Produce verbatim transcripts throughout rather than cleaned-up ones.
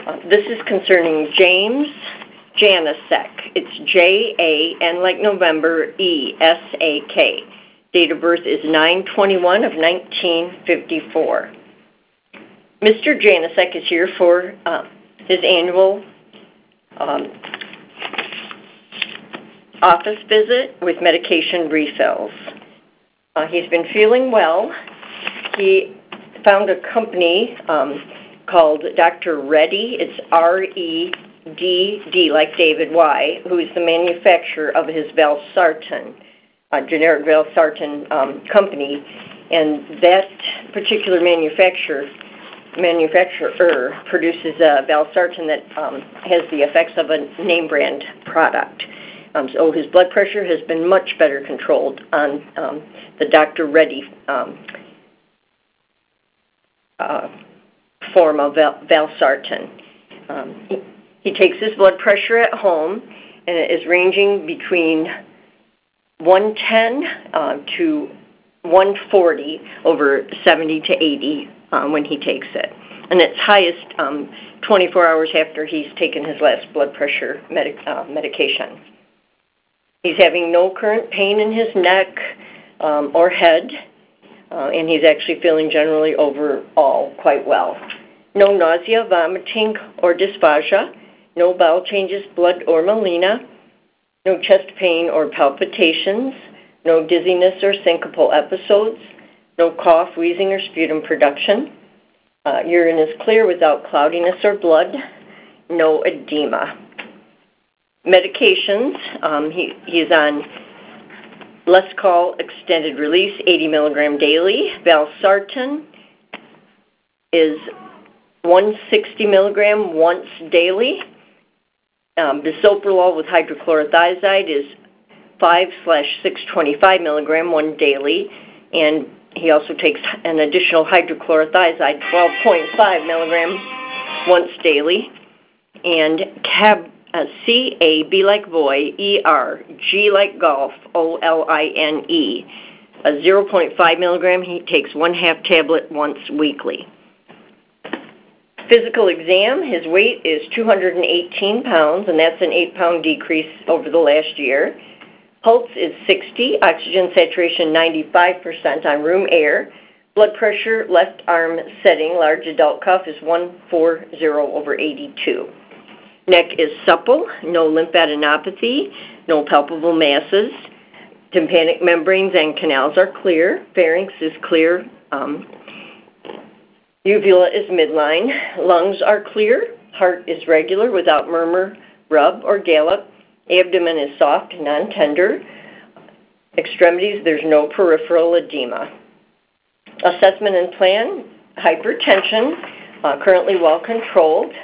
Uh, this is concerning James Janicek. It's J A N like November, E S A K. Date of birth is nine twenty-one of nineteen fifty-four. Mister Janicek is here for uh, his annual um, office visit with medication refills. Uh, he's been feeling well. He found a company um, called Doctor Reddy. It's R E D D, like David Y, who is the manufacturer of his Valsartan, uh, generic Valsartan um, company. And that particular manufacturer manufacturer produces a Valsartan that um, has the effects of a name brand product. Um, so his blood pressure has been much better controlled on um, the Doctor Reddy um, uh, form of Val- Valsartan. Um, he, he takes his blood pressure at home, and it is ranging between one ten uh, to one forty over seventy to eighty um, when he takes it. And it's highest um, twenty-four hours after he's taken his last blood pressure medic- uh, medication. He's having no current pain in his neck um, or head, uh, and he's actually feeling generally overall quite well. No nausea, vomiting, or dysphagia, no bowel changes, blood or melena, no chest pain or palpitations, no dizziness or syncopal episodes, no cough, wheezing, or sputum production. Uh, urine is clear without cloudiness or blood, no edema. Medications, um, he, he's on Lescal extended release, eighty milligram daily. Valsartan is one hundred sixty milligram once daily. Um, bisoprolol with hydrochlorothiazide is five slash six twenty-five milligram one daily, and he also takes an additional hydrochlorothiazide, twelve point five milligram once daily, and cab. Uh, C A, B like boy, E R, G like golf, O L I N E. A zero point five milligram, he takes one half tablet once weekly. Physical exam, his weight is two hundred eighteen pounds, and that's an eight pound decrease over the last year. Pulse is sixty, oxygen saturation ninety-five percent on room air. Blood pressure, left arm setting, large adult cuff is one forty over eighty-two. Neck is supple, no lymphadenopathy, no palpable masses. Tympanic membranes and canals are clear. Pharynx is clear. Um, uvula is midline. Lungs are clear. Heart is regular without murmur, rub, or gallop. Abdomen is soft, non-tender. Extremities, there's no peripheral edema. Assessment and plan, hypertension, uh, currently well controlled.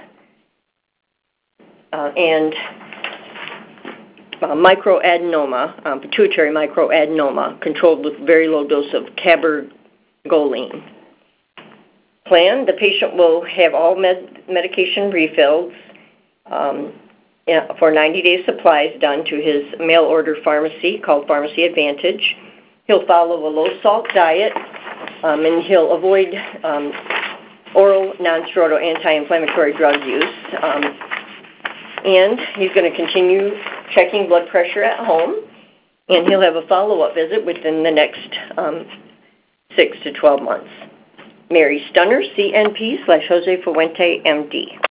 Uh, and uh, microadenoma, um, pituitary microadenoma, controlled with very low dose of cabergoline. Plan, the patient will have all med- medication refills um, for ninety day supplies done to his mail order pharmacy called Pharmacy Advantage. He'll follow a low salt diet, um, and he'll avoid um, oral non-steroidal anti-inflammatory drug use. Um, And he's going to continue checking blood pressure at home, and he'll have a follow-up visit within the next um, six to twelve months. Mary Stunner, C N P slash Jose Fuente, M D.